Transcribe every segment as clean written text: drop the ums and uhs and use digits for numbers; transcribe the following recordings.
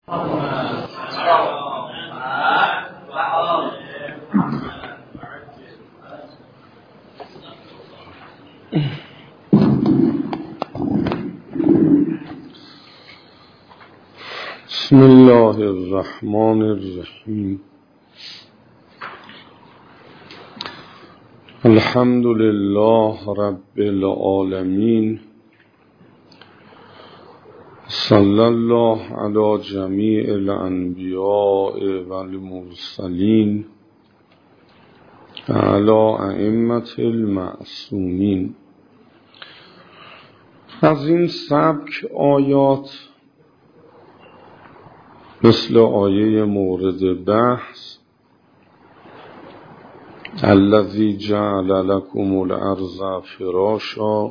بسم الله الرحمن الرحیم. الحمد لله رب العالمین. صلی الله علی جمیع الانبیاء والمرسلین علی ائمة المعصومین. از این سبک آیات مثل آیه مورد بحث الذی جعل لکم الارض فراشا،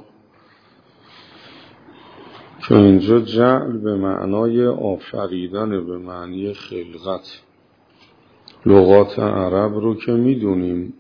که اینجا جعل به معنای آفریدن، به معنی خلقت. لغات عرب رو که میدونیم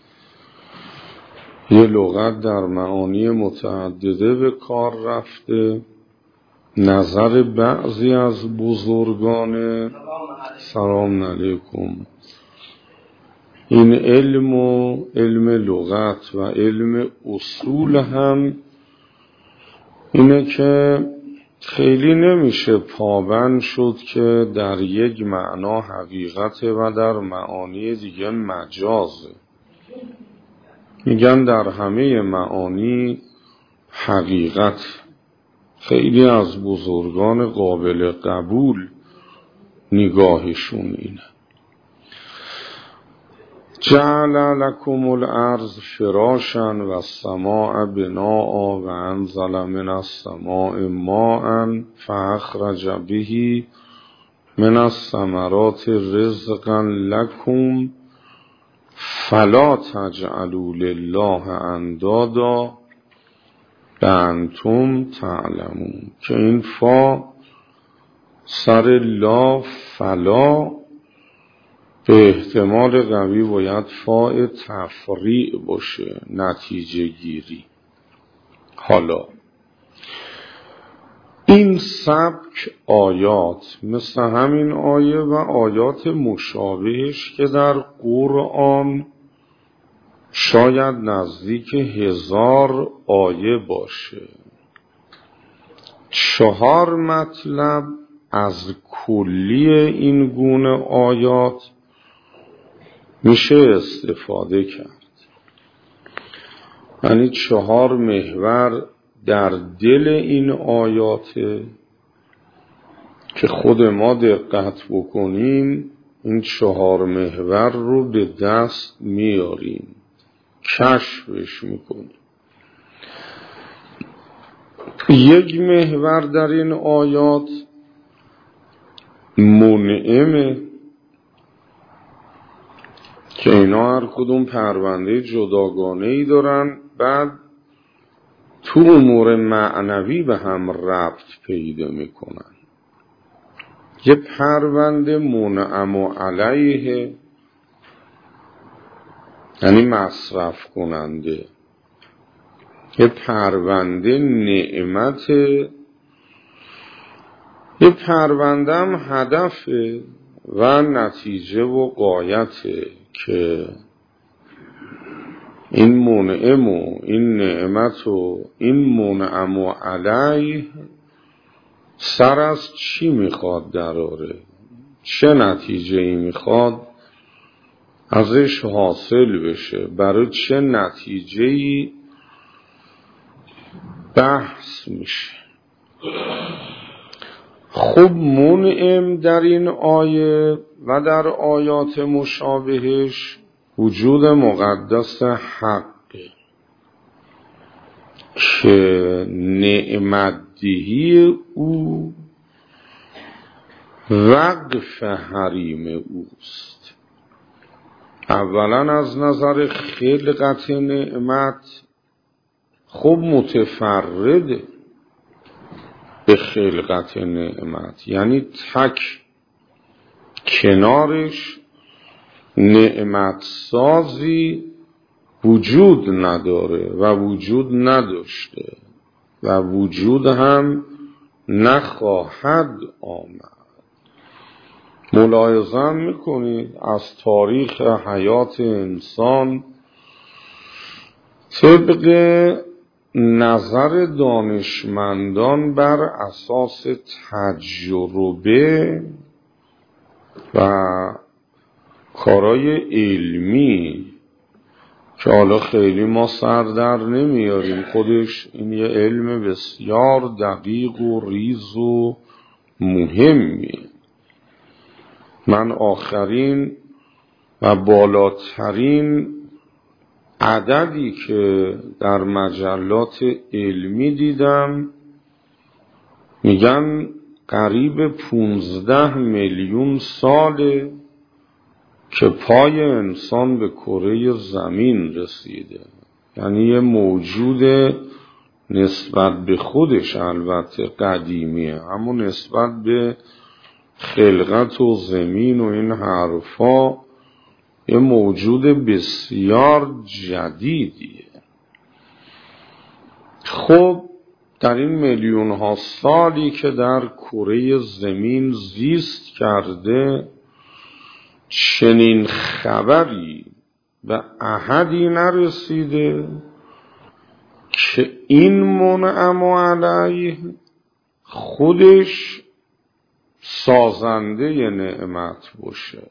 یه لغت در معانی متعدده به کار رفته. نظر بعضی از بزرگان سلام علیکم این علم و علم لغت و علم اصول هم اینه که خیلی نمیشه پابند شد که در یک معنا حقیقته و در معانی دیگه مجازه. میگن در همه معانی حقیقت. خیلی از بزرگان قابل قبول نگاهشون اینه. جعل لکم الارض فراشا و السماء بناء و انزل من السماء ماء فاخرج به من الثمرات رزقا لکم فلا تجعلوا لله اندادا انتم تعلمون. که این فا سر لا فلا به احتمال قوی باید فاء تفریع باشه، نتیجه گیری. حالا این سبک آیات مثل همین آیه و آیات مشابهش که در قرآن شاید نزدیک 1000 آیه باشه، 4 مطلب از کلی این گونه آیات میشه استفاده کرد. یعنی 4 محور در دل این آیاته که خود ما دقت بکنیم این 4 محور رو به دست میاریم، کشفش میکنیم. یک محور در این آیات منعمه که اینا هر کدوم پرونده جداگانه‌ای دارن، بعد تو امور معنوی به هم ربط پیدا میکنن. یه پرونده منعم علیه یعنی مصرف کننده، یه پرونده نعمت، یه پرونده هم هدفه و نتیجه و غایته که این منعم و این نعمت و این منعم و علیه سر از چی میخواد دراره، چه نتیجه ای میخواد ازش حاصل بشه، برای چه نتیجه‌ای بحث میشه. خب منعم در این آیه و در آیات مشابهش وجود مقدس حق که نعمت‌دهی او وقف حریم اوست. اولا از نظر خلقت نعمت خب متفرده به خلقت نعمت، یعنی تک کنارش نعمت سازی وجود نداره و وجود نداشته و وجود هم نخواهد آمد. ملاحظه میکنید از تاریخ حیات انسان طبق نظر دانشمندان بر اساس تجربه و کارای علمی که حالا خیلی ما سر در نمیاریم، خودش این یه علم بسیار دقیق و ریز و مهمیه. من آخرین و بالاترین عددی که در مجلات علمی دیدم میگن قریب 15 میلیون ساله که پای انسان به کره زمین رسیده. یعنی یه موجود نسبت به خودش البته قدیمیه، اما نسبت به خلقت و زمین و این حرفا یه موجود بسیار جدیدیه. خب در این میلیون ها سالی که در کره زمین زیست کرده چنین خبری به احدی نرسیده که این منعم علیه خودش سازنده نعمت باشه،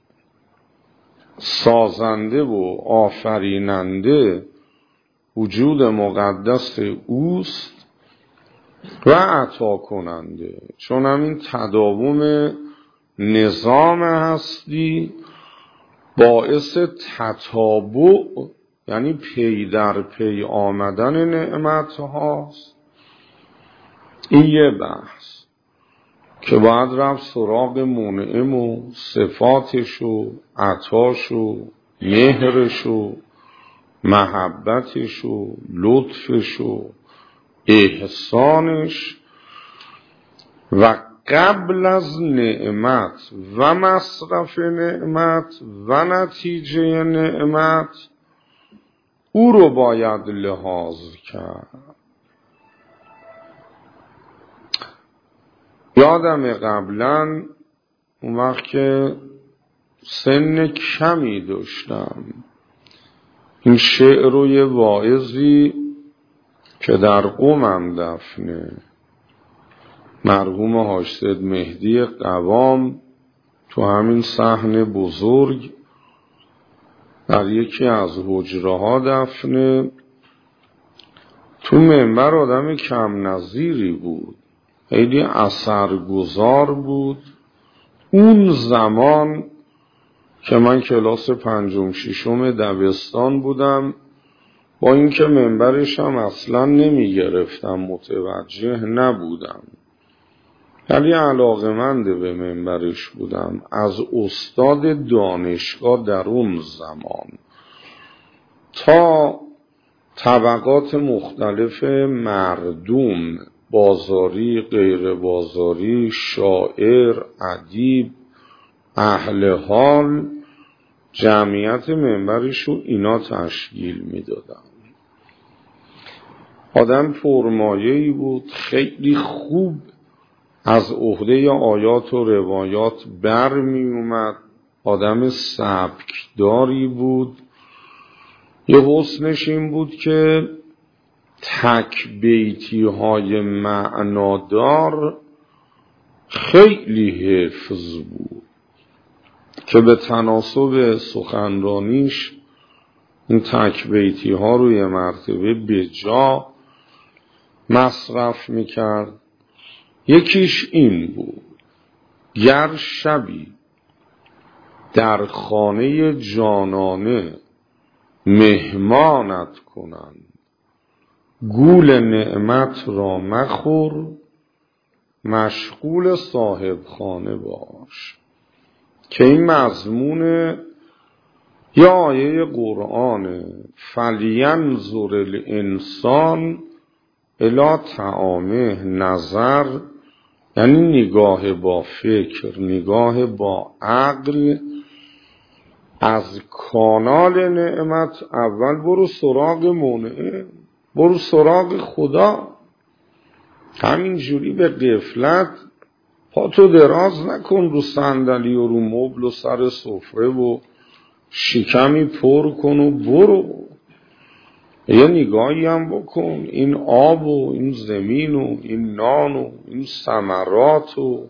سازنده و آفریننده وجود مقدس اوست و عطا کننده. چون همین تداوم نظام هستی باعث تتابع یعنی پی در پی آمدن نعمت هاست. این یه بحث که باید رفت سراغ منعم و صفاتش و عطاش و مهرش و محبتش و لطفش و احسانش و قبل از نعمت و مصرف نعمت و نتیجه نعمت او رو باید لحاظ کرد. یادم قبلا اون وقت که سن کمی داشتم این شعر رو یه واعظی که در قومم دفنه مرحوم حاج سید مهدی قوام تو همین صحن بزرگ در یکی از حجره ها دفنه، تو منبر آدم کم نظیری بود، خیلی اثرگذار بود. اون زمان که من کلاس 5م 6م دبستان بودم، با اینکه منبرش هم اصلا نمی گرفتم، متوجه نبودم، ولی علاقه‌مند به منبرش بودم. از استاد دانشگاه در اون زمان تا طبقات مختلف مردم، بازاری، غیر بازاری، شاعر، ادیب، اهل حال، جمعیت منبرش رو اینا تشکیل میدادن. آدم پرمایه‌ای بود، خیلی خوب از عهده آیات و روایات بر می اومد، آدم سبکداری بود. یه حسنش این بود که تک بیتی های معنادار خیلی حفظ بود که به تناسب سخنرانیش این تک بیتی ها رو یه مرتبه به جا مصرف میکرد. یکیش این بود: گر شبی در خانه جانانه مهمانت کنند، گول نعمت را مخور، مشغول صاحب خانه باش. که این مضمون یا آیه قرآن فلینظر الانسان الی طعامه، نظر یعنی نگاه با فکر، نگاه با عقل. از کانال نعمت اول برو سراغ منعم، برو سراغ خدا. همینجوری به غفلت پاتو دراز نکن رو صندلی و رو مبل و سر سفره و شکمی پر کن و برو. یه نگاهی هم بکن این آب و این زمین و این نان و این ثمرات و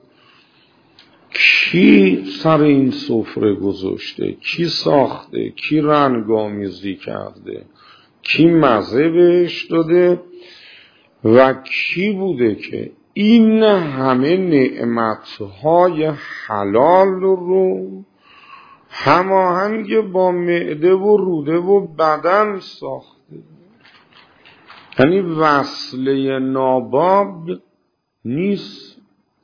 کی سر این سفره گذاشته، کی ساخته، کی رنگامیزی کرده، کی مزه بهش داده و کی بوده که این همه نعمتهای حلال رو هماهنگ با معده و روده و بدن ساخته. یعنی وصله ناباب نیست.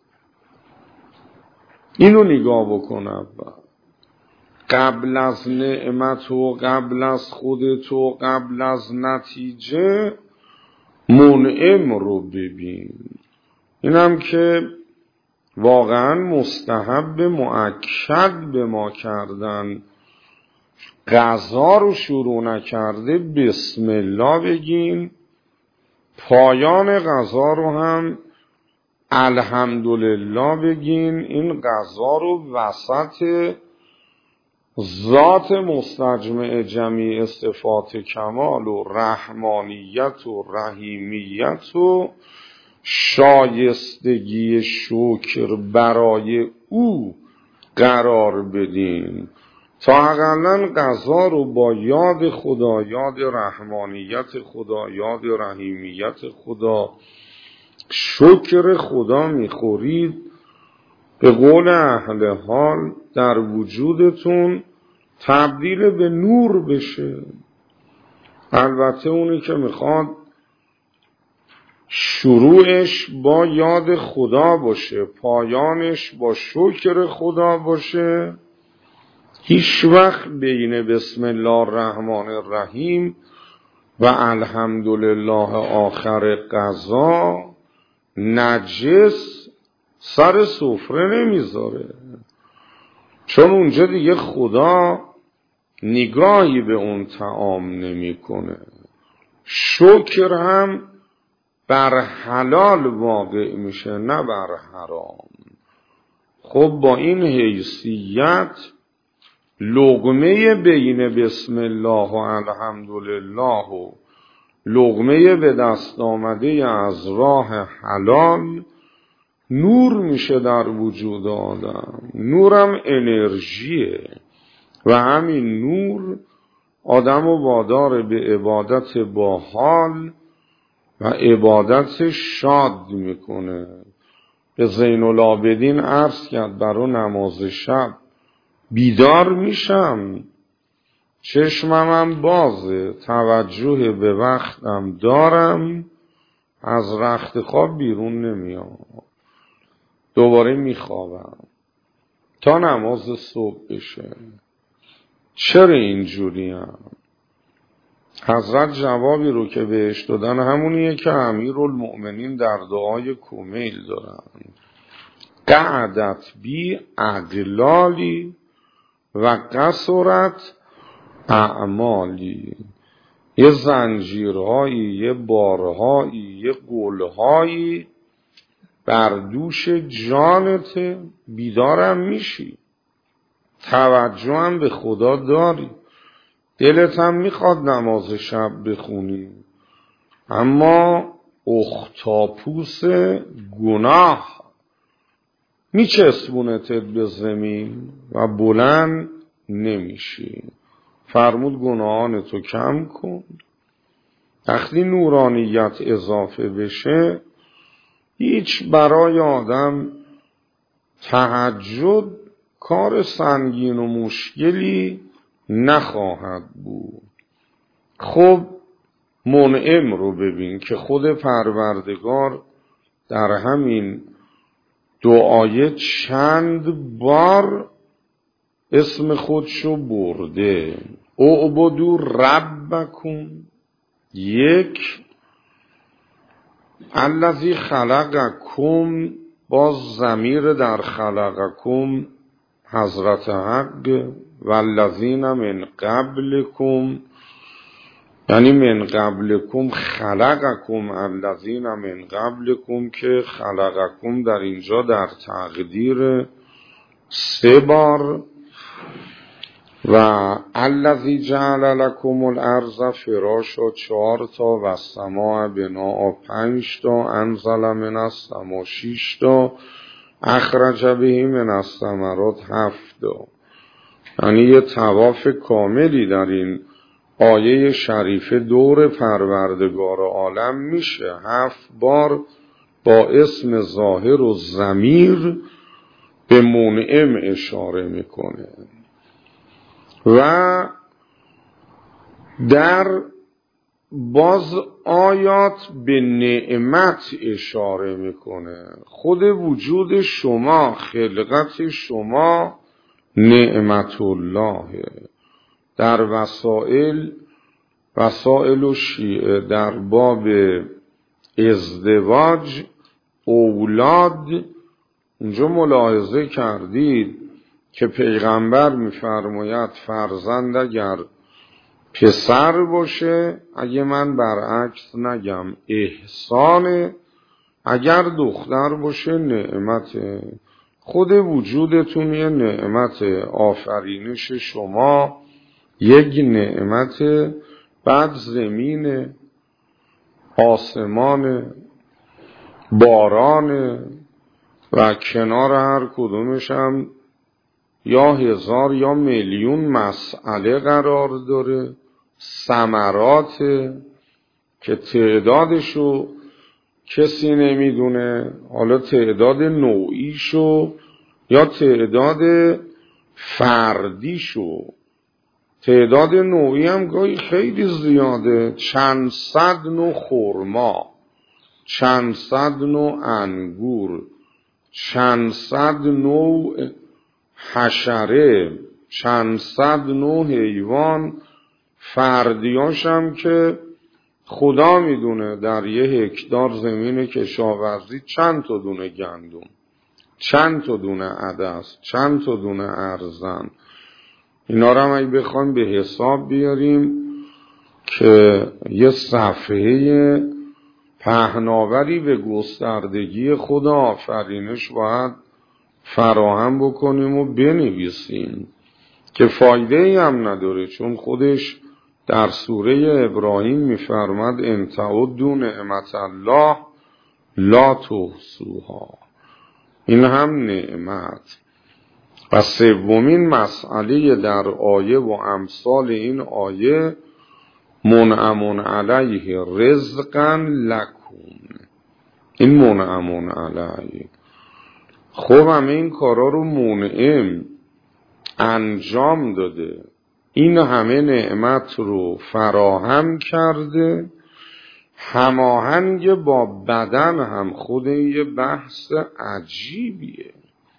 اینو نگاه بکنم قبل از نعمت و قبل از خودت و قبل از نتیجه منعم رو ببین. اینم که واقعا مستحب مؤکد به ما کردن، غذا رو شروع نکرده بسم الله بگین، پایان غذا رو هم الحمدلله بگین. این غذا رو وسط ذات مستجمع جمیع صفات کمال و رحمانیت و رحیمیت و شایستگی شکر برای او قرار بدین تا اقلن غذا رو با یاد خدا، یاد رحمانیت خدا، یاد رحیمیت خدا، شکر خدا میخورید. به قول اهل حال در وجودتون تبدیل به نور بشه. البته اونی که میخواد شروعش با یاد خدا باشه، پایانش با شکر خدا باشه، هیچ وقت بین بسم الله الرحمن الرحیم و الحمدلله آخر غذا نجس سر سفره نمیذاره، چون اونجا دیگه خدا نگاهی به اون طعام نمیکنه. شکر هم بر حلال واقع میشه نه بر حرام. خب با این حیثیت لقمه بین بسم الله و الحمدلله و لقمه به دست آمده از راه حلال نور میشه در وجود آدم. نورم انرژیه و همین نور آدم و وادار به عبادت با حال و عبادت شاد میکنه. به زین العابدین عرض کرد برای نماز شب بیدار میشم، چشمم بازه، توجه به وقتم دارم، از رخت خواب بیرون نمیام، دوباره میخوابم تا نماز صبح بشه. چرا اینجوریم؟ حضرت جوابی رو که بهش دادن همونیه که امیرالمؤمنین در دعای کمیل دارن: قعدت بی اغلالی و قصرت اعمالی. یه زنجیرهایی، یه بارهایی، یه قلهایی بر دوش جانت، بیدارم میشی، توجه هم به خدا داری، دلت هم میخواد نماز شب بخونی، اما اختاپوس گناه میچسبونتت به زمین و بلند نمیشی. فرمود گناهانتو کم کن. وقتی نورانیت اضافه بشه هیچ برای آدم تهجد کار سنگین و مشکلی نخواهد بود. خب منعم رو ببین که خود پروردگار در همین دعای چند بار اسم خودشو برده: اعبدوا ربکم، یک، الذی خلقکم، باز ضمیر در خلقکم حضرت حق، والذین من قبلکم، یعنی من قبلکم خلقکم الذین من قبلکم، که خلقکم در اینجا در تقدیر 3 بار، و الذی جعل لکم الارض فراشا 4 تا، و السماء بناء 5 تا، انزل من السماء 6 تا، اخرج به من الثمرات 7 تا. یعنی یه طواف کاملی در این آیه شریفه دور پروردگار عالم میشه. 7 بار با اسم ظاهر و ضمیر به منعم اشاره میکنه و در باز آیات به نعمت اشاره میکنه. خود وجود شما، خلقت شما نعمت الله. در وسائل و شیعه در باب ازدواج اولاد، اینجا ملاحظه کردید که پیغمبر میفرماید فرزند اگر پسر باشه، اگه من برعکس نگم احسانه، اگر دختر باشه نعمته. خود وجودتون یه نعمت، آفرینش شما یک نعمت، بعد زمین، آسمان، باران و کنار هر کدومش هم یا 1000 یا میلیون مسئله قرار داره، ثمرات که تعدادشو کسی نمیدونه، حالا تعداد نوعیشو یا تعداد فردیشو. تعداد نوعی هم گاهی خیلی زیاده، چند صد نوع خرما، چند صد نوع انگور، چند صد نوع حشره، چند صد نوع حیوان. فردیاش هم که خدا میدونه در 1 هکتار زمین کشاورزی چند تا دونه گندم، چند تا دونه عدس، چند تا دونه ارزن. اینا رو هم اگه بخوایم به حساب بیاریم که یه صفحه پهناوری به گستردگی خدا آفرینش باید فراهم بکنیم و بنویسیم که فایده ای هم نداره، چون خودش در سوره ابراهیم میفرماد ان تعدوا نعمت الله لا تحصوها. این هم نعمت. و سومین مسئله در آیه و امثال این آیه منعم علیه رزقا لکم. این منعم علیه. خب همه این کارا رو منعم انجام داده، این همه نعمت رو فراهم کرده، هماهنگ با بدن هم. خود یه بحث عجیبیه،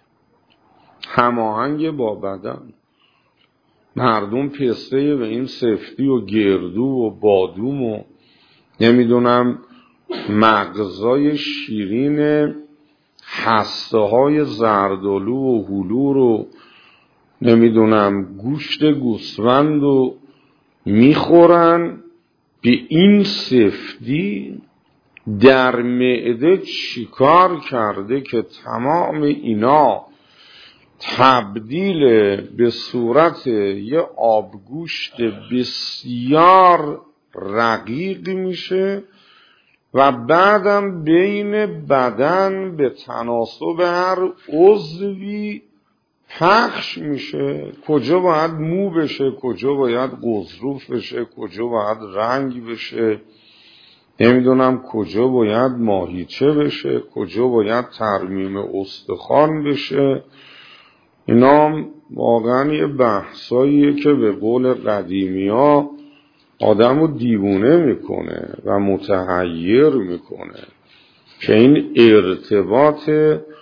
هماهنگ با بدن. مردم پسته به این سفتی و گردو و بادوم و نمیدونم مغزای شیرین هسته های زردالو و هلو رو نمیدونم گوشت گوسفند رو میخورن. به این سفتی در معده چیکار کرده که تمام اینا تبدیل به صورت یه آبگوشت بسیار رقیق میشه و بعدم بین بدن به تناسب هر عضوی پخش میشه. کجا باید مو بشه، کجا باید غضروف بشه، کجا باید رنگ بشه، نمیدونم کجا باید ماهیچه بشه، کجا باید ترمیم استخوان بشه. اینا واقعا یه بحثاییه که به قول قدیمی ها آدم رو دیوونه میکنه و متحیر میکنه که این ارتباط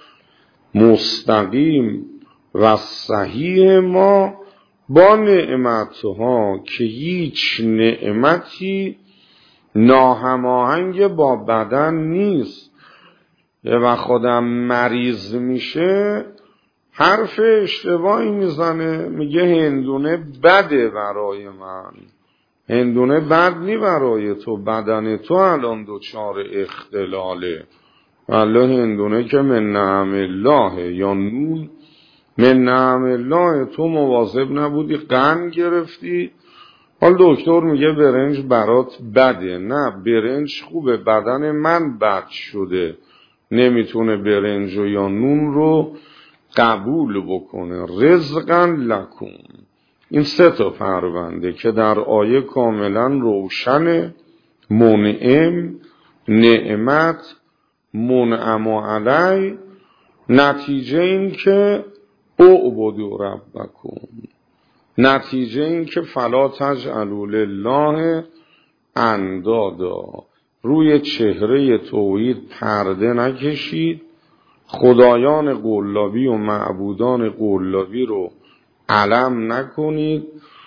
مستقیم و صحیح ما با نعمتها که هیچ نعمتی ناهماهنگ با بدن نیست. و خودم مریض میشه حرف اشتباهی میزنه، میگه هندونه بده برای من، هندونه بد نی برای تو، بدن تو الان دچار اختلاله. والله هندونه که من نعم الله، یا نون من نعم الله، تو مواظب نبودی قند گرفتی، حال دکتر میگه برنج برات بده. نه، برنج خوبه، بدن من بد شده، نمیتونه برنج و یا نون رو قبول بکنه. رزقا لکم، این 3 پرونده که در آیه کاملا روشن: منعم، نعمت، منعم علی. نتیجه این که اعبدوا ربکم، نتیجه این که فلا تجعلوا لله اندادا، روی چهره توحید پرده نکشید، خدایان قلابی و معبودان قلابی رو علم نکنید،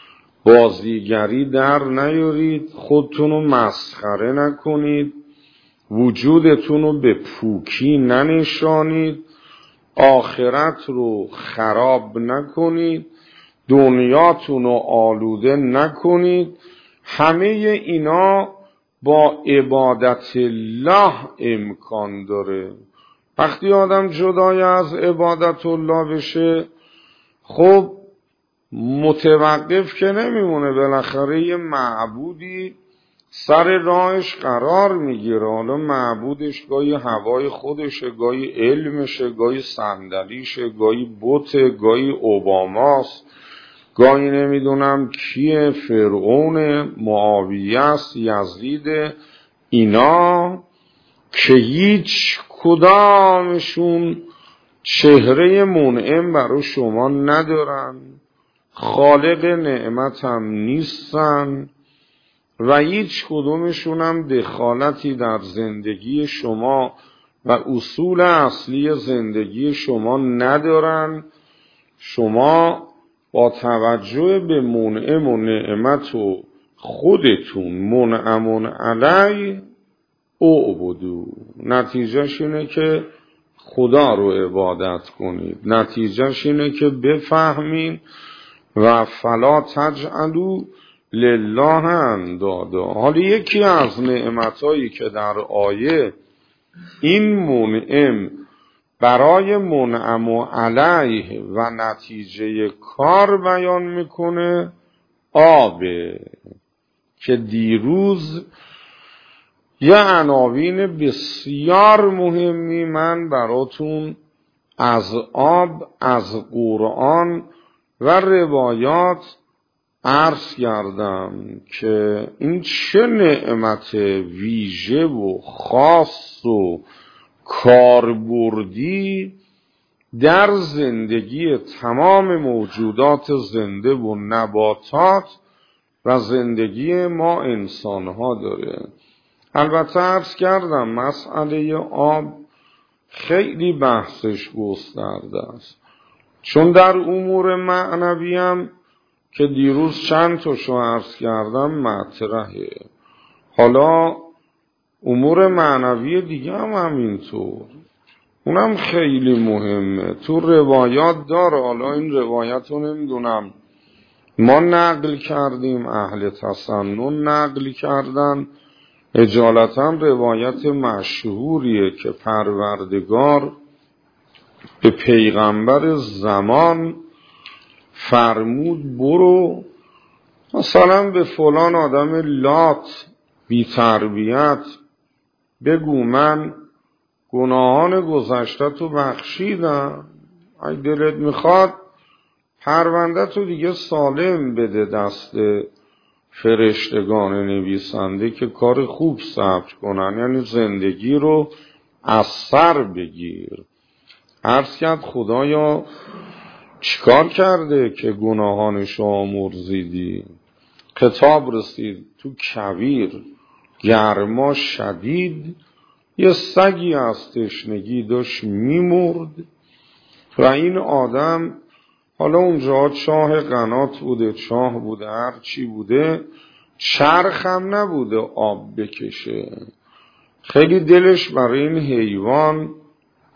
بازیگری در نیارید، خودتون رو مسخره نکنید، وجودتون رو به پوکی ننشانید، آخرت رو خراب نکنید، دنیاتون رو آلوده نکنید. همه اینا با عبادت الله امکان داره. وقتی آدم جدای از عبادت الله بشه، خب متوقف که نمیمونه، بالاخره یه معبودی سر راهش قرار میگیره. حالا معبودش گاهی هوای خودشه، گاهی علمشه، گاهی صندلیشه، گاهی بوته، گاهی اوباماست، گاهی نمیدونم کیه، فرعون، معاویه است، یزید. اینا که هیچ کدامشون چهره منعم برای شما ندارن، خالق نعمت هم نیستن و هیچ کدومشون هم دخالتی در زندگی شما و اصول اصلی زندگی شما ندارن. شما با توجه به منعم و نعمت و خودتون منعم علی اعبدو، نتیجهش اینه که خدا رو عبادت کنید، نتیجهش اینه که بفهمین و فلا تجعلوا لله اندادا. حالا یکی از نعمتایی که در آیه این منعم برای منعم علیه و نتیجه کار بیان میکنه آبه، که دیروز یه عناوین بسیار مهمی من براتون از آب، از قرآن و روایات عرض کردم که این چه نعمت ویژه و خاص و کاربردی در زندگی تمام موجودات زنده و نباتات و زندگی ما انسانها داره. البته عرض کردم مسئله آب خیلی بحثش گسترده است، چون در امور معنوی هم که دیروز چند تاشو عرض کردم مطرحه. حالا امور معنوی دیگه هم همینطور، اونم خیلی مهمه، تو روایات داره. حالا این روایت رو نمیدونم ما نقل کردیم، اهل تسنن نقل کردن، اجالتا روایت مشهوریه که پروردگار به پیغمبر زمان فرمود برو مثلا به فلان آدم لات بی تربیت بگو من گناهان گذشته تو بخشیدم، اگه دلت میخواد پرونده تو دیگه سالم بده دست فرشتگان نویسنده که کار خوب ثبت کنن، یعنی زندگی رو از سر بگیر. عرض کرد خدایا چیکار کرده که گناهانشو آمرزیدی؟ خطاب رسید تو کویر گرما شدید، یه سگی از تشنگی داشت میمرد و این آدم، حالا اونجا چاه قنات بوده، چاه بوده، هر چی بوده، چرخ هم نبوده آب بکشه، خیلی دلش برای این حیوان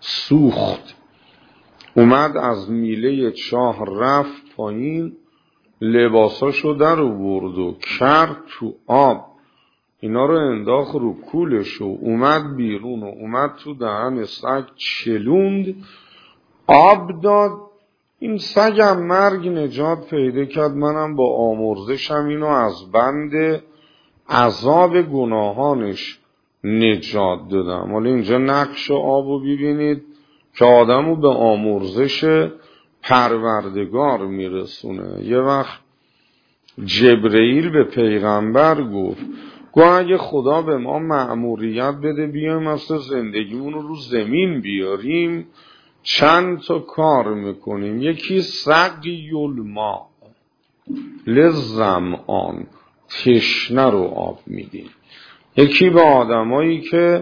سوخت، اومد از میله چاه رفت پایین، لباساشو در آورد و کرد تو آب، اینا رو انداخت رو کولش و اومد بیرون و اومد تو دهن سگ چلوند، آب داد. این سگم مرگ نجات پیدا کرد. منم با آمرزشم اینو از بند عذاب گناهانش نجات دادم. حالا اینجا نقش آبو ببینید که آدمو به آمرزش پروردگار میرسونه. یه وقت جبرئیل به پیغمبر گفت اگه خدا به ما مأموریت بده بیایم اصلا زندگیمون رو زمین بیاریم، چند تا کار میکنیم. یکی سقی الماء للظمآن، تشنه رو آب میدیم. یکی به آدمایی که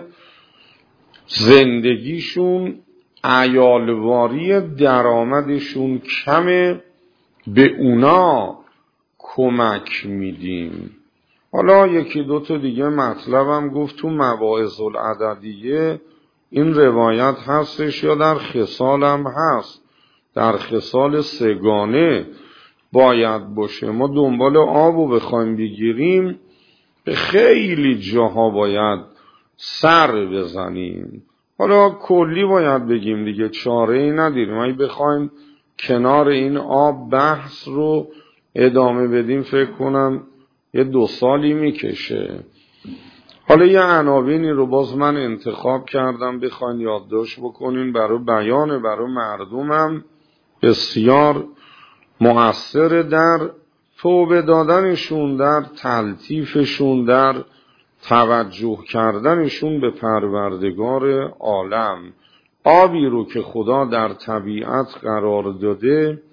زندگیشون عیالواری درآمدشون کمه، به اونا کمک میدیم. حالا یکی دو تا دیگه مطلبم گفت تو مواعظ العددیه این روایت هستش یا در خصال هم هست. در خصال سگانه باید باشه. ما دنبال آبو بخوایم بگیریم به خیلی جاها باید سر بزنیم. حالا کلی باید بگیم دیگه، چاره ای نداریم. اگه بخوایم کنار این آب بحث رو ادامه بدیم فکر کنم یه 2 سالی میکشه. حالا یه عناوینی رو باز من انتخاب کردم بخواین یادداشت بکنین برای بیان برای مردمم بسیار مؤثر در توبه دادنشون، در تلطیفشون، در توجه کردنشون به پروردگار عالم. آبی رو که خدا در طبیعت قرار داده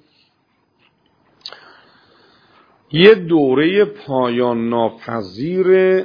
یه دوره پایان ناپذیر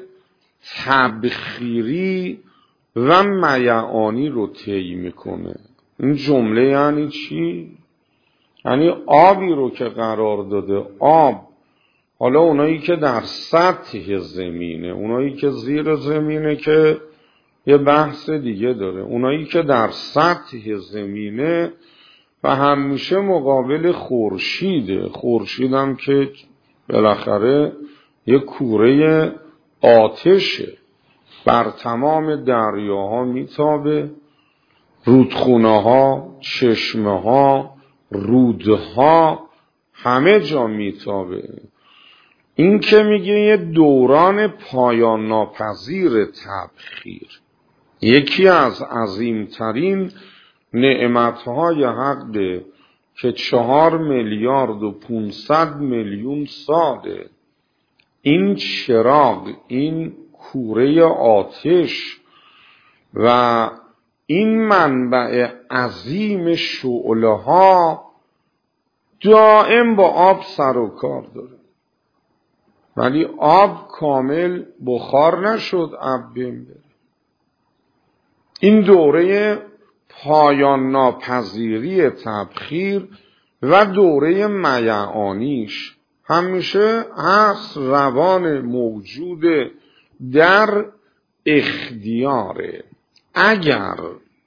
تبخیری و میعانی رو طی میکنه. این جمله یعنی چی؟ یعنی آبی رو که قرار داده، آب، حالا اونایی که در سطح زمینه، اونایی که زیر زمینه که یه بحث دیگه داره، اونایی که در سطح زمینه و همیشه مقابل خورشیده، خورشیدم که بالاخره یه کوره آتشه، بر تمام دریاها میتابه، رودخونه ها، چشمه ها، رودها، همه جا میتابه. این که میگه یه دوران پایان ناپذیر تبخیر، یکی از عظیمترین نعمتهای حقه که 4 میلیارد و 500 میلیون ساله این چراغ، این کوره آتش و این منبع عظیم شعله ها دائم با آب سر و کار داره. ولی آب کامل بخار نشد، آب بین بره. این دوره پایان ناپذیری تبخیر و دوره میعانیش همیشه هست، روان موجود در اختیاره. اگر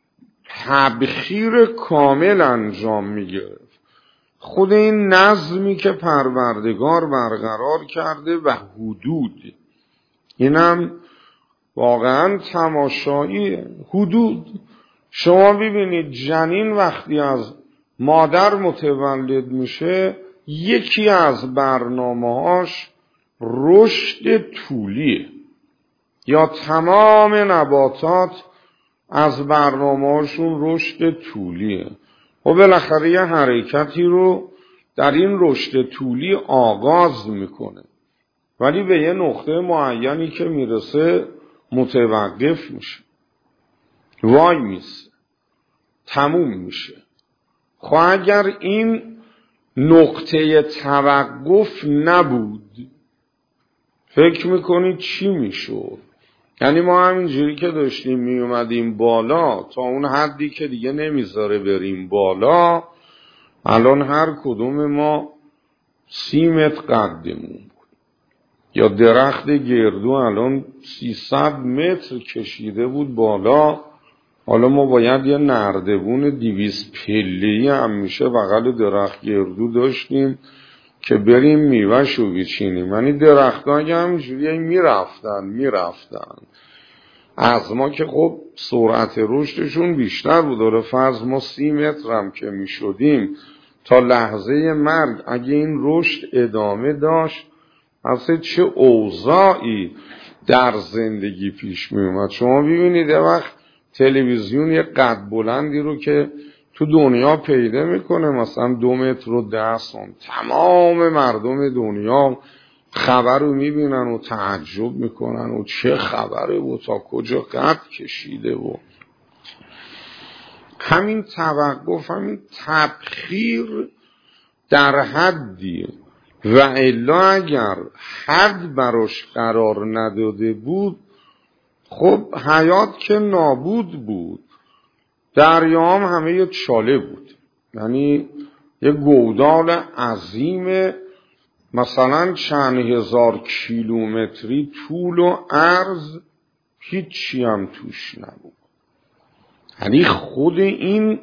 تبخیر کامل انجام میگرفت، خود این نظمی که پروردگار برقرار کرده و حدود، اینم واقعا تماشایی حدود. شما ببینید جنین وقتی از مادر متولد میشه یکی از برنامه‌هاش رشد طولیه، یا تمام نباتات از برنامه‌هاشون رشد طولیه. و بالاخره یه حرکتی رو در این رشد طولی آغاز میکنه، ولی به یه نقطه معینی که میرسه متوقف میشه، وای میسه، تموم میشه. خب اگر این نقطه توقف نبود فکر میکنید چی میشد؟ یعنی ما همینجوری که داشتیم میومدیم بالا تا اون حدی که دیگه نمیذاره بریم بالا، الان هر کدوم ما 30 متر قدمون بود، یا درخت گردو الان 300 متر کشیده بود بالا. حالا ما باید یه نردبون 200 پله‌ای هم میشه بغل درخت گردو داشتیم که بریم میوه‌شو بچینیم. یعنی درخت‌ها همینجوری میرفتن. از ما که خب سرعت رشدشون بیشتر بود. داره فرض ما 30 متر هم که میشدیم تا لحظه مرگ، اگه این رشد ادامه داشت اصلا چه اوضاعی در زندگی پیش می اومد. شما ببینید یه وقت تلویزیون یه قد بلندی رو که تو دنیا پیدا میکنه، مثلا 2 متر و 10 سانت، تمام مردم دنیا خبر رو میبینن و تعجب میکنن و چه خبره و تا کجا قد کشیده و همین توقف، همین تبخیر در حدیه و الا اگر حد براش قرار نداده بود خب حیات که نابود بود. دریام همه یه چاله بود، یعنی یه گودال عظیم مثلا چند هزار کیلومتری طول و عرض، هیچی هم توش نبود. یعنی خود این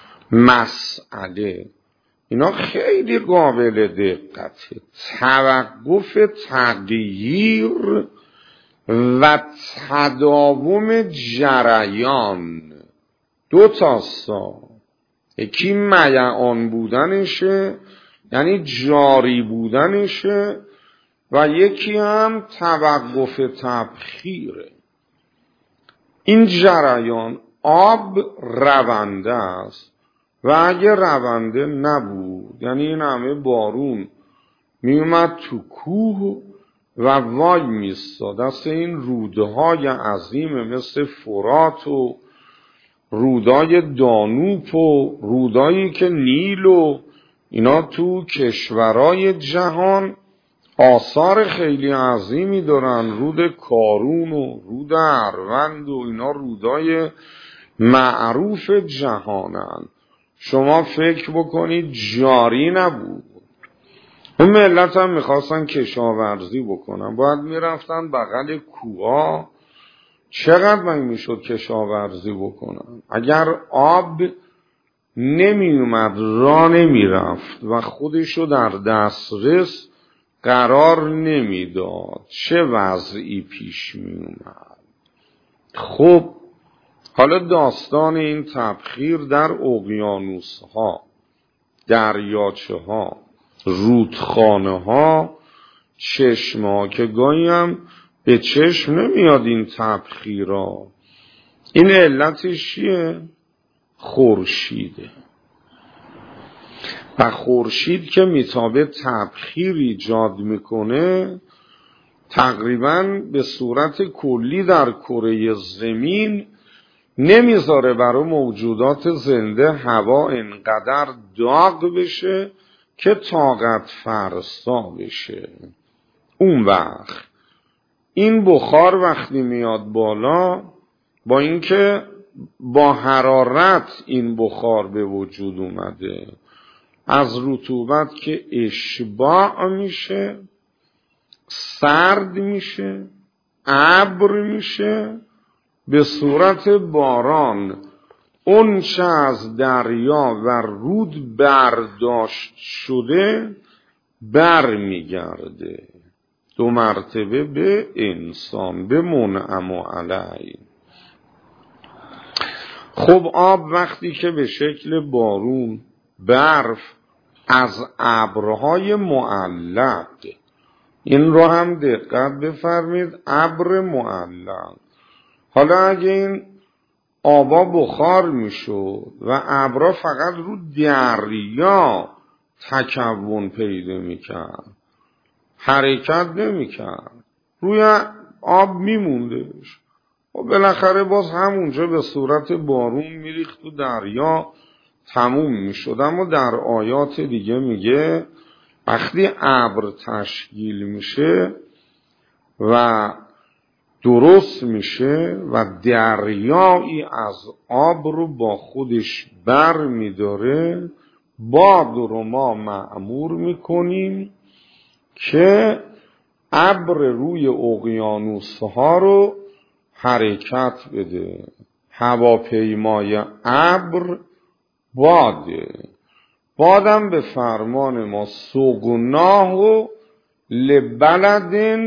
مسئله اینا خیلی قابل دقته. توقف تغییر و تداوم جریان 2 تاستا، یکی میعان بودنشه یعنی جاری بودنشه و یکی هم توقف تبخیره. این جریان آب رونده است و اگه رونده نبود، یعنی این همه بارون میومد تو کوه و وای میستاد، دست این رودهای عظیم مثل فرات و رودای دانوب و رودایی که نیل و اینا تو کشورهای جهان آثار خیلی عظیمی دارن. رود کارون و رود اروند و اینا رودای معروف جهانن. شما فکر بکنید جاری نبود. اون ملت هم میخواستن کشاورزی بکنن، باید میرفتن بغل کوها. چقدر من میشد کشاورزی بکنن؟ اگر آب نمیومد راه نمیرفت و خودشو در دسترس قرار نمیداد، چه وضعی پیش میومد؟ خب حالا داستان این تبخیر در اقیانوس ها، دریاچه ها، رودخانه ها، چشمه ها که گاهی هم به چشم نمیاد این تبخیرها. این علتش چیه؟ خورشیده. و خورشید که میتابه تبخیر ایجاد میکنه، تقریبا به صورت کلی در کره زمین نمیذاره برای موجودات زنده هوا انقدر داغ بشه که طاقت فرسا بشه. اون وقت این بخار وقتی میاد بالا، با اینکه با حرارت این بخار به وجود اومده، از رطوبت که اشباع میشه، سرد میشه، ابر میشه، به صورت باران اون چه از دریا و رود برداشت شده برمیگرده 2 مرتبه به انسان، به منعم علیه. خب آب وقتی که به شکل بارون، برف از ابرهای معلق، این رو هم دقت بفرمید، ابر معلق. حالا اگه این آبا بخار میشد و ابرها فقط رو دریا تکون پیدا میکرد، حرکت نمیکرد، روی آب میموندش، و بالاخره باز همونجا به صورت بارون میریخت و دریا تموم میشد. اما در آیات دیگه میگه وقتی ابر تشکیل میشه و درست میشه و دریایی از آب رو با خودش بر میداره، باد رو ما مأمور میکنیم که ابر روی اقیانوس ها رو حرکت بده. هواپیمای ابر باده بادم به فرمان ما سقناه لبلد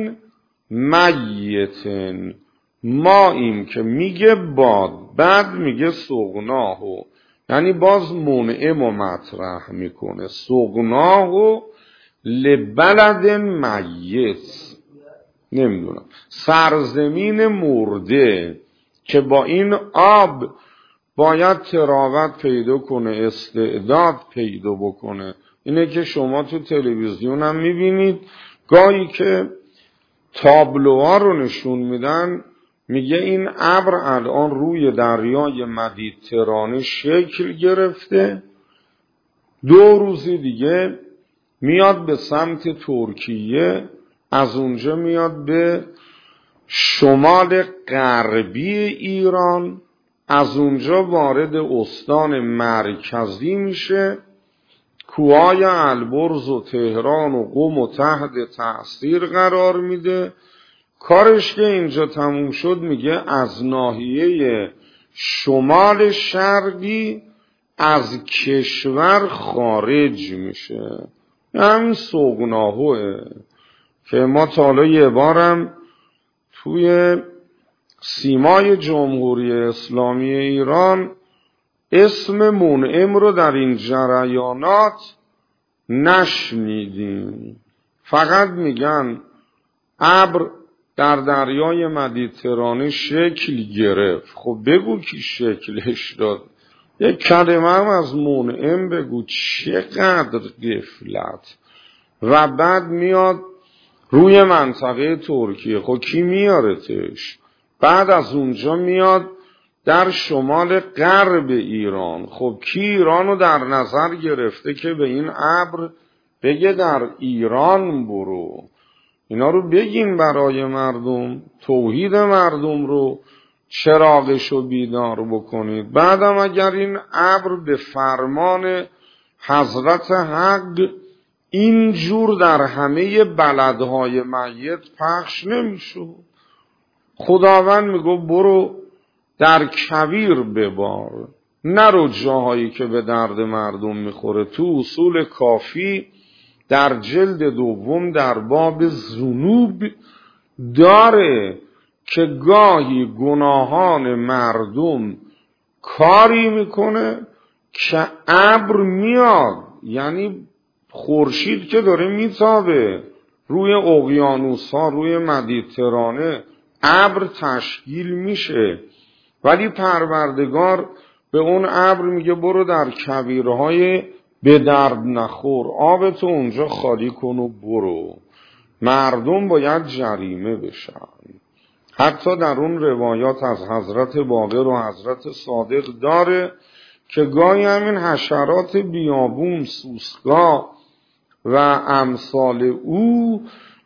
میتن، ما این که میگه باد، بعد میگه سقناه، یعنی باز منعم و مطرح میکنه. سقناه لبلد میت، نمیدونم سرزمین مرده که با این آب باید تراوت پیدا کنه، استعداد پیدا بکنه. اینه که شما تو تلویزیون هم میبینید گاهی که تابلوها رو نشون میدن، میگه این ابر الان روی دریای مدیترانه شکل گرفته، 2 روز دیگه میاد به سمت ترکیه، از اونجا میاد به شمال غربی ایران، از اونجا وارد استان مرکزی میشه، کوههای البرز و تهران و قم و تحت تأثیر قرار میده. کارش که اینجا تموم شد میگه از ناحیه شمال شرقی از کشور خارج میشه. همین سقناهوه که ما تا حالا یه بارم توی سیمای جمهوری اسلامی ایران اسم منعم رو در این جریانات نشنیدیم. فقط میگن ابر در دریای مدیترانه شکل گرفت. خب بگو کی شکلش داد، یک کلمه هم از منعم بگو. چقدر غفلت. و بعد میاد روی منطقه ترکیه، خب کی میارتش؟ بعد از اونجا میاد در شمال غرب ایران. خب کی ایرانو در نظر گرفته که به این ابر بگه در ایران برو؟ اینا رو بگین برای مردم، توحید مردم رو چراغشو بیدار بکنید. بعدم اگر این ابر به فرمان حضرت حق اینجور در همه بلدهای میت پخش نمیشد، خداوند میگو برو در کویر ببار، نرو جاهایی که به درد مردم میخوره. تو اصول کافی در جلد 2 در باب ذنوب داره که گاهی گناهان مردم کاری میکنه که ابر میاد، یعنی خورشید که داره میتابه روی اقیانوس ها، روی مدیترانه، ابر تشکیل میشه، ولی پروردگار به اون ابر میگه برو در کویرهای به درد نخور، آبتو اونجا خالی کن و برو. مردم باید جریمه بشن. حتی در اون روایات از حضرت باقر و حضرت صادق داره که گاهی همین حشرات بیابون، سوسکا و امثال او،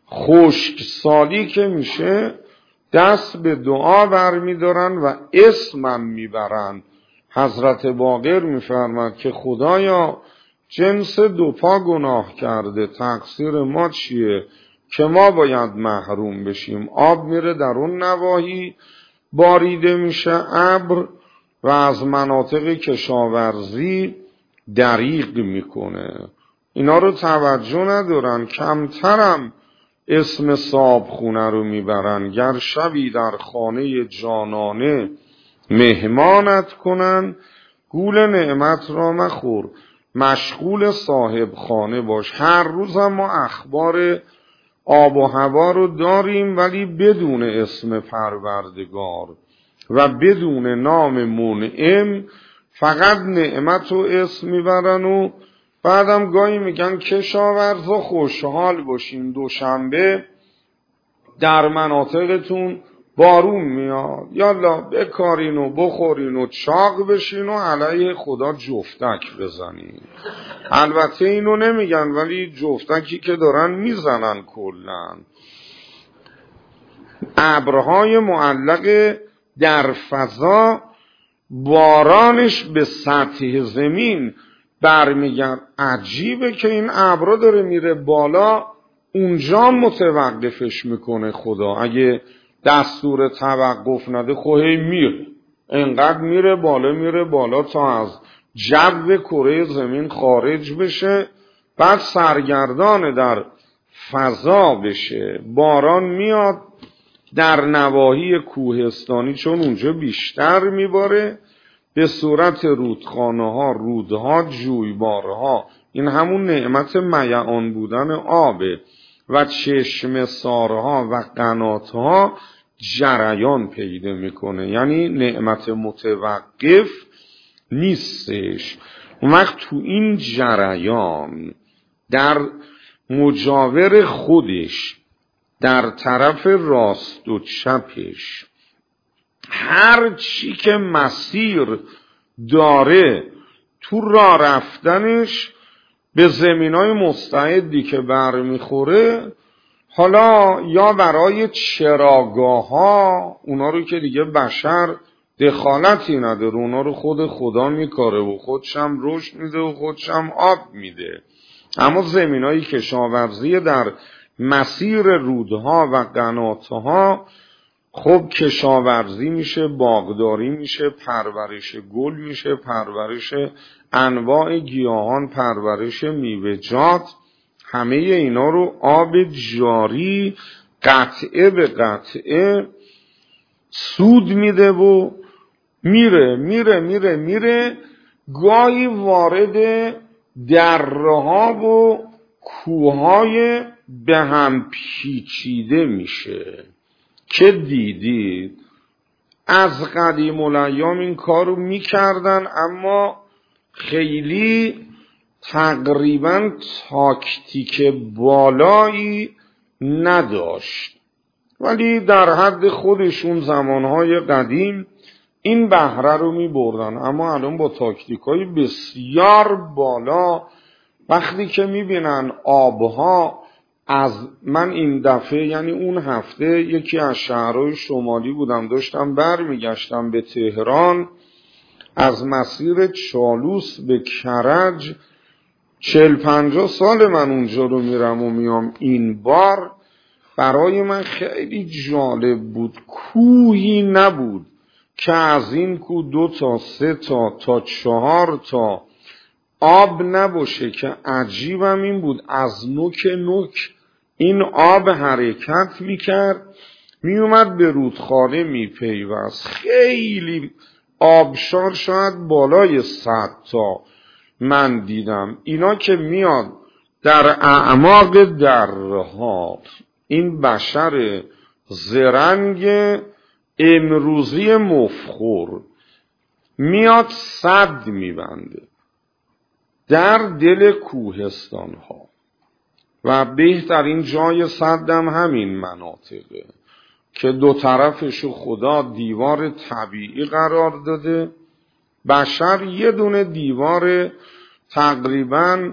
خشکسالی که میشه دست به دعا برمیدارن و اسمم میبرن. حضرت باقر میفرماد که خدایا جنس 2 پا گناه کرده، تقصیر ما چیه که ما باید محروم بشیم؟ آب میره در اون نواحی، باریده میشه ابر و از مناطق کشاورزی دریغ میکنه. اینا رو توجه ندارن. کمترم اسم صابخونه رو میبرن. گر شبی در خانه جانانه مهمانت کنن، گول نعمت را مخور، مشغول صاحب خانه باش. هر روز هم ما اخبار آب و هوا رو داریم، ولی بدون اسم پروردگار و بدون نام منعم، فقط نعمت و اسم میبرن. و بعدم گاهی میگن کشاورزا خوشحال باشین، دوشنبه در مناطقتون بارون میاد، یالا بکارین و بخورین و چاق بشین و علیه خدا جفتک بزنین. البته اینو نمیگن، ولی جفتکی که دارن میزنن کلن. ابرهای معلق در فضا بارانش به سطح زمین برمیگرد. عجیبه که این ابرها داره میره بالا، اونجا متوقفش میکنه خدا. اگه دستور توقف نده خب هی میره، انقدر میره بالا تا از جو کره زمین خارج بشه، بعد سرگردان در فضا بشه، باران میاد در نواحی کوهستانی چون اونجا بیشتر میباره به صورت رودخانه ها، رودها، جویبارها. این همون نعمت میعان بودن آبه و چشم سارها و قناتها جریان پیدا میکنه، یعنی نعمت متوقف نیستش. اون وقت تو این جریان در مجاور خودش، در طرف راست و چپش، هر چی که مسیر داره تو راه رفتنش به زمینای مستعدی که برمیخوره، حالا یا برای چراگاه ها، اونا رو که دیگه بشر دخالتی نداره، اونا رو خود خدا میکاره و خودشم رشد میده و خودشم آب میده، اما زمینای کشاورزی در مسیر رودها و قناتها خب کشاورزی میشه، باغداری میشه، پرورش گل میشه، پرورش انواع گیاهان، پرورش میوه‌جات، همه اینا رو آب جاری قطعه به قطعه سود میده و میره میره میره میره، گاهی وارد درها و کوههای به هم پیچیده میشه که دیدید از قدیم الایام این کارو میکردن، اما خیلی تقریبا تاکتیک بالایی نداشت، ولی در حد خودشون زمانهای قدیم این بهره رو میبردن. اما الان با تاکتیکای بسیار بالا وقتی که میبینن آبها از من این دفعه، یعنی اون هفته یکی از شهرهای شمالی بودم، داشتم برمیگشتم به تهران از مسیر چالوس به کرج، 40-50 سال من اونجا رو میرم و میام، این بار برای من خیلی جالب بود، کوهی نبود که از این کو 2 تا 3 تا 4 تا آب نباشه، که عجیبم این بود از نوک نوک این آب حرکت میکرد، میومد به رودخانه میپیوست، خیلی آبشار شاید بالای 100 تا من دیدم. اینا که میاد در اعماق درها، این بشر زرنگ امروزی مفخور میاد سد میبنده در دل کوهستان ها و بهترین جای سدم همین مناطقه که 2 طرفشو خدا دیوار طبیعی قرار داده، بشر یه دونه دیوار تقریباً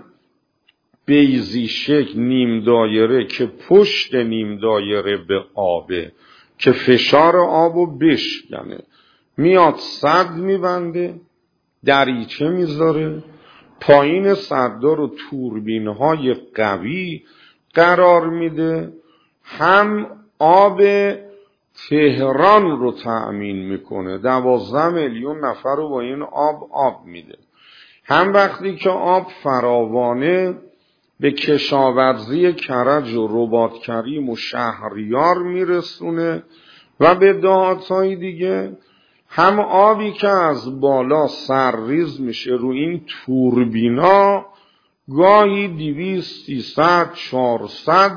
بیضی شکل نیم دایره که پشت نیم دایره به آبه که فشار آبو بشکنه، میاد سد میبنده، دریچه میذاره، پایین سدها رو توربین‌های قوی قرار میده، هم آب تهران رو تأمین میکنه، 12 میلیون نفر رو با این آب میده، هم وقتی که آب فراوانه به کشاورزی کرج و رباط کریم و شهریار میرسونه و به دهات‌های دیگه، هم آبی که از بالا سرریز میشه رو این توربینا، گاهی 200 300 400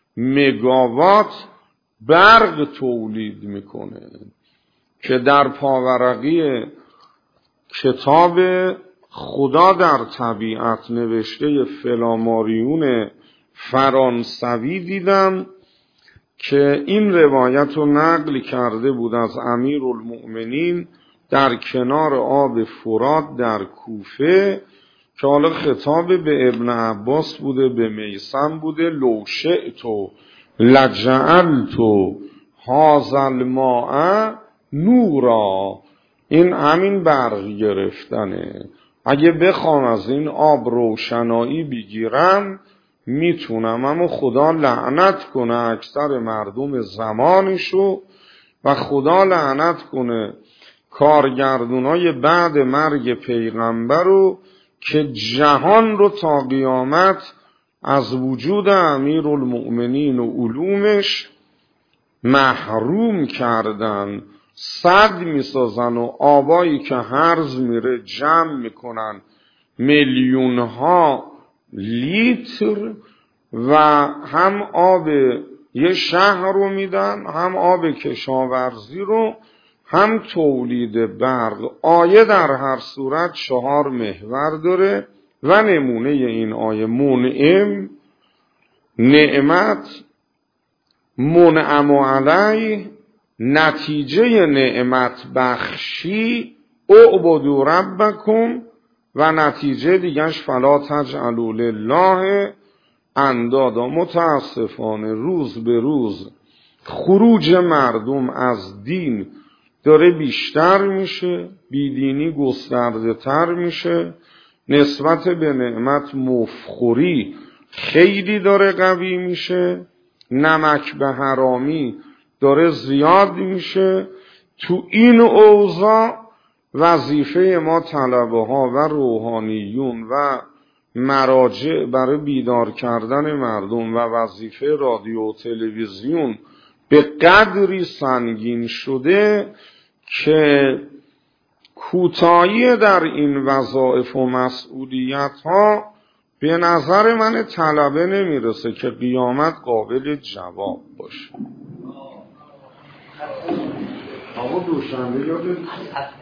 مگاوات برق تولید میکنه که در پاورقی کتاب خدا در طبیعت نوشته فلاماریون فرانسوی دیدم که این روایت رو نقل کرده بود از امیرالمؤمنین در کنار آب فرات در کوفه، که حالا خطاب به ابن عباس بوده، به میثم بوده، لو شئت لجعلت هذا الماء نورا، این همین برق گرفتنه، اگه بخوام از این آب روشنایی بگیرم میتونم، اما خدا لعنت کنه اکثر مردم زمانشو و خدا لعنت کنه کارگردونای بعد مرگ پیغمبر رو که جهان رو تا قیامت از وجود امیرالمؤمنین و علومش محروم کردن، سد میسازن و آبایی که هرز میره جمع میکنن میلیون ها لیتر و هم آب یه شهر رو میدن، هم آب کشاورزی رو، هم تولید برق. آیه در هر صورت 4 محور داره و نمونه این آیه منعم، نعمت، منعم علیه، نتیجه نعمت بخشی، اعبدوا ربکم، و نتیجه دیگرش فلا تجعلوا لله اندادا. متاسفانه روز به روز خروج مردم از دین داره بیشتر میشه، بیدینی گسترده تر میشه، نسبت به نعمت مفخوری خیلی داره قوی میشه، نمک به حرامی داره زیاد میشه. تو این اوضاع وظیفه ما طلبه ها و روحانیون و مراجع برای بیدار کردن مردم و وظیفه رادیو و تلویزیون به قدری سنگین شده که کوتاهی در این وظایف و مسئولیت ها به نظر من طلبه نمیرسه که قیامت قابل جواب باشه. آقا دوشنبه یادت